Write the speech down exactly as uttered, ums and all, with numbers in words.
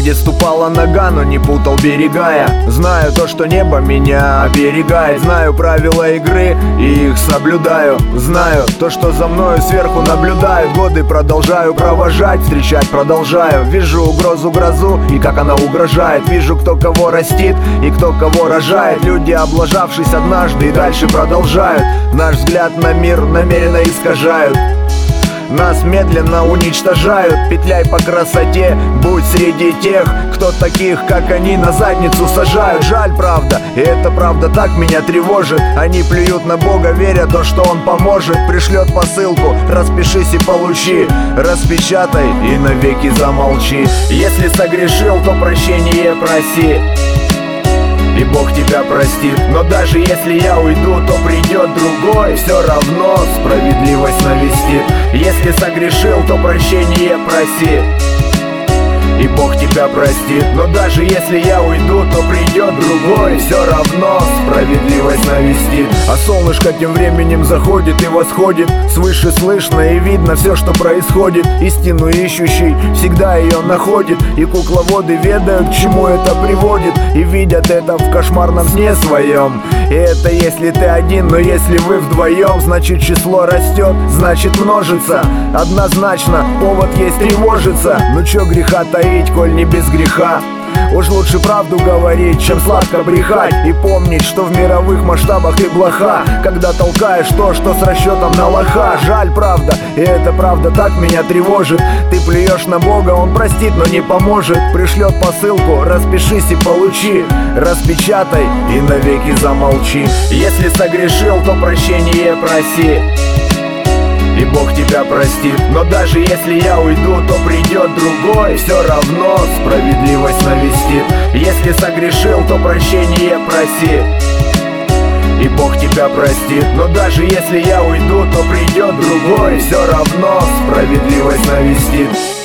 где ступала нога, но не путал берега я. Знаю то, что небо меня оберегает. Знаю правила игры и их соблюдаю. Знаю то, что за мною сверху наблюдают. Годы продолжаю провожать, встречать продолжаю. Вижу угрозу, грозу и как она угрожает. Вижу, кто кого растит и кто кого рожает. Люди, облажавшись однажды, и дальше продолжают. Наш взгляд на мир намеренно искажают. Нас медленно уничтожают. Петляй по красоте, будь среди тех, кто таких, как они, на задницу сажают. Жаль, правда, и эта правда так меня тревожит. Они плюют на Бога, веря то, что Он поможет. Пришлет посылку, распишись и получи. Распечатай и навеки замолчи. Если согрешил, то прощение проси, и Бог тебя простит. Но даже если я уйду, то придет другой, все равно справедливость навестит. Если согрешил, то прощение проси, и Бог тебя простит. Но даже если я уйду, то придет другой, все равно справедливость навестит. А солнышко тем временем заходит и восходит. Свыше слышно и видно все, что происходит. Истину ищущий всегда ее находит. И кукловоды ведают, к чему это приводит, и видят это в кошмарном сне своем. И это если ты один, но если вы вдвоем, значит число растет, значит множится. Однозначно повод есть тревожиться. Ну чё греха таить, коль не без греха? Уж лучше правду говорить, чем сладко брехать. И помнить, что в мировых масштабах ты блоха, когда толкаешь то, что с расчетом на лоха. Жаль, правда, и эта правда так меня тревожит. Ты плюешь на Бога, Он простит, но не поможет. Пришлет посылку, распишись и получи. Распечатай и навеки замолчи. Если согрешил, то прощение проси, и Бог тебя простит. Но даже если я уйду, то придет другой, все равно справедливость навестит. Если согрешил, то прощение проси, и Бог тебя простит. Но даже если я уйду, то придет другой, все равно справедливость навестит.